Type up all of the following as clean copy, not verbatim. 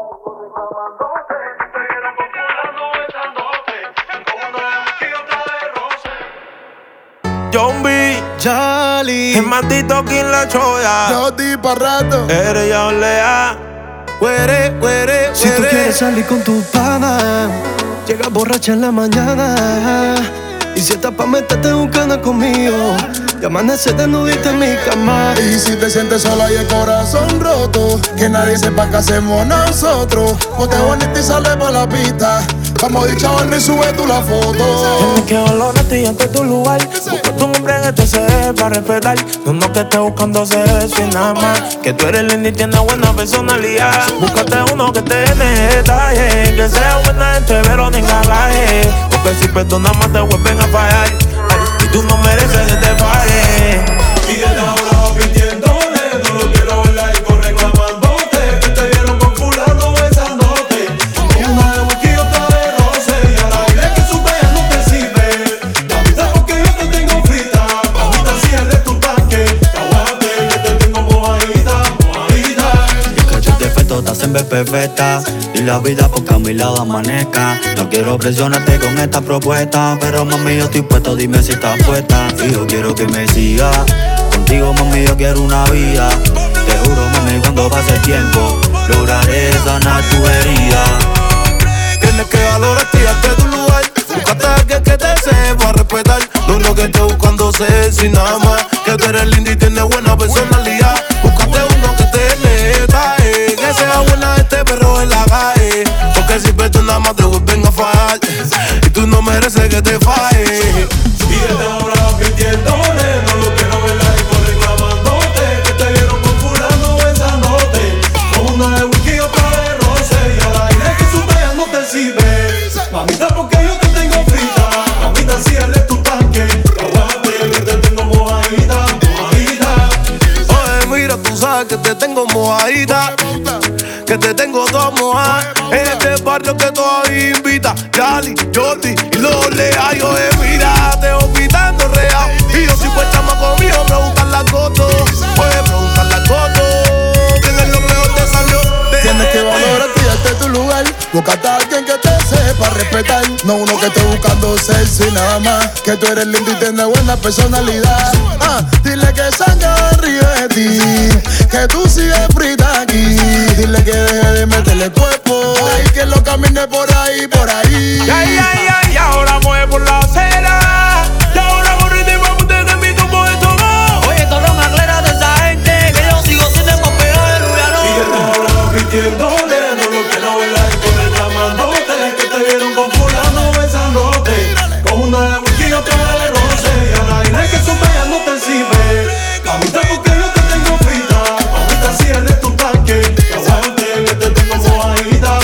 John B. Charlie, el maldito aquí en la choya. yo di pa' rato. Eres ya olea. Si tú quieres salir con tu pana, llega borracha en la mañana. Y si estás pa' meterte un cana conmigo, y amanece desnudita en mi cama. Y si te sientes sola y el corazón roto, que nadie sepa qué hacemos nosotros. Ponte bonita y sale pa' la pista. Vamos dicha banda y sube tú la foto. Tienes que valorarte y ante tu lugar. Busca tu hombre en este ser para respetar. No que esté buscando ser sin nada más. Que tú eres linda y tienes buena personalidad. Búscate uno que te dé detalle. Que sea buena gente pero ni engañe. Porque si perdonas más te vuelven a fallar. Ay, y tú no mereces que te falle. Y desde ahora pidiéndole, no lo quiero verla y corren reclamándote. Que te vieron con fulano besándote. Una de whisky y otra de roce. Y ahora dile que su bella no te sirve. Mamita porque yo te tengo frita. Mamita cierre tu tanque. Aguante que te tengo mojadita, mojadita. Y que tus defectos te hacen ver perfecta. Y la vida porque a mi lado amanezca. No quiero presionarte con esta propuesta, pero mami yo estoy puesto, dime si estás puesta. Y yo quiero que me sigas. Contigo mami yo quiero una vida. Te juro mami cuando pase el tiempo lograré sanar tu herida. Tienes que valorarte y darte tu lugar. Búscate a alguien que te sepa respetar. No lo que esté buscando ser sin nada más. Que tú eres linda y tienes buena personalidad. Búscate uno que te neta, que sea buena este perro en la calle. Porque si perdonas más te vuelven a fallar. Y tú no mereces que te falle. Y desde ahora pidiéndole, no lo quiero verla y corren reclamándote. Que te vieron con fulano besándote. Con una de whisky y otra de roce. Y ahora dile que su bella no te sirve. Mamita porque yo te tengo frita. Mamita cierre tu tanque. Aguante que te tengo mojadita, mojadita. Oye, mira, tú sabes que te tengo mojadita. Que te tengo toda mojada. En este barrio que todavía invita Yali, Jordi y los Lea. Y oye, mira, te olvidando real. Y yo si fue chama conmigo, preguntar las fotos. Oye, preguntar las fotos. ¿Quién es lo mejor te salió? Tienes que valorarte y darte tu lugar. Búscate a alguien que te sepa respetar. No uno que esté buscando ser sin nada más. Que tú eres lindo y tienes buena personalidad. Dile que salga arriba de ti. Que tú sigues frita aquí. Dile que deje de meterle cuerpo. Ay, que lo camine por ahí, por ahí. Y ahora mueve por la acera. Y ahora correte y vamos a mi como de todo. Oye cabrón, aclara de esa gente que yo sigo sin despapegar el Y desde ruido. ahora pidiéndole, no lo quiero verla y corren reclamándote. Que te vieron con fulano besándote. Con una de whisky y otra de roce. Y ahora dile que su bella no te sirve. Mamita porque yo te tengo frita. Mamita cierre tu tanque. Aguante que te tengo mojadita,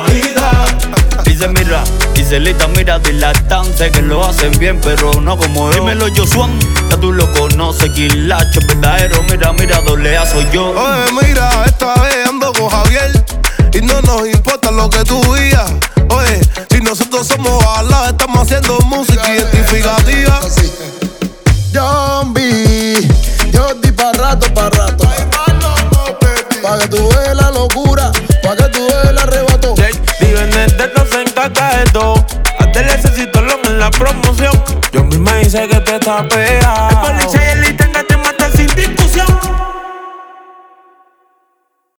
mojadita. Dice mira, dice Lita, mira, dilatan. Sé que lo hacen bien, pero no como yo. Dímelo, Josuan, ya tú lo conoces. Quilacho, verdadero, mira, mira, doblea soy yo. Oye, mira, esta vez ando con Javier. Y no nos importa lo que tú digas. Oye, si nosotros somos alados, estamos haciendo música identificativa. John B. Yo di pa' rato, pa' rato. Pa' que tú veas la locura. Pa' que tú veas el arrebato. Viven desde no se encarga de todo. Hasta necesito lo en la promoción. Yo misma dice que te está pegado. El policía